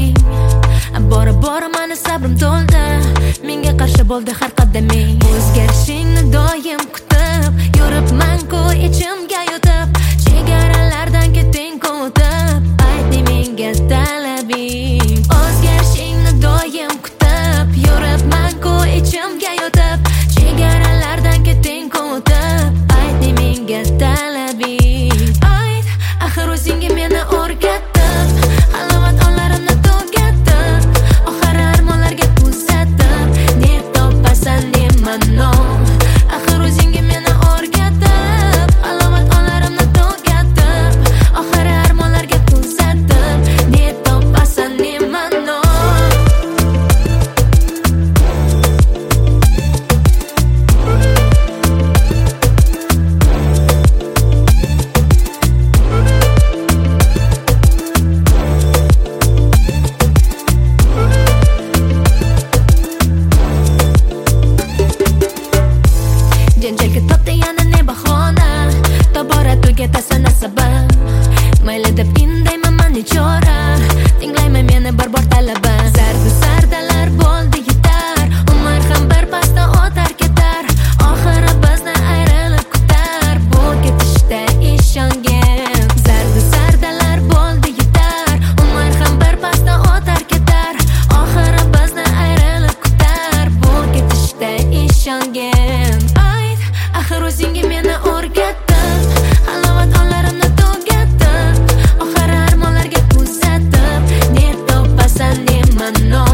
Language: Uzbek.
qadaming. Bora bora mani sabrim to'ldi, menga qarshi bo'ldi har qadaming. O'zgarishingni doim kutib yuribman-ku ichimga yutib, chegaralardan ketding o'tib, ayting menga talabing. O'zgarishingni doim kutib yuribman-ku ichimga yutib, chegaralardan ketding o'tib, ayting menga talabing. Ayt, axir o'zingga meni o'rgatib, halovat onlarimni tugatib, oxiri armonlarga kuzatib, ne topasan demano. Axir o'zingga meni o'rgatib, halovat onlarimni tugatib, oxiri armonlarga kuzatib, ne topasan demano. Janjalga topdi yana ne bahona, tobora tugatasan asabim. Mayli deb indayman man nechora, tinglayman meni bir bor talabim. Zardalar bo'ldi yetar, umr ham bir pasda o'tar ketar, oxiri bizni ayrilib kutar, bu ketishda ishongin. Zardalar bo'ldi yetar, umr ham bir pasda o'tar ketar, oxiri bizni ayrilib kutar, bu ketishda ishongin. Axir o'zingga meni o'rgatib, halovat onlarimni tugatib, oxiri armonlarga kuzatib, ne topasan demano.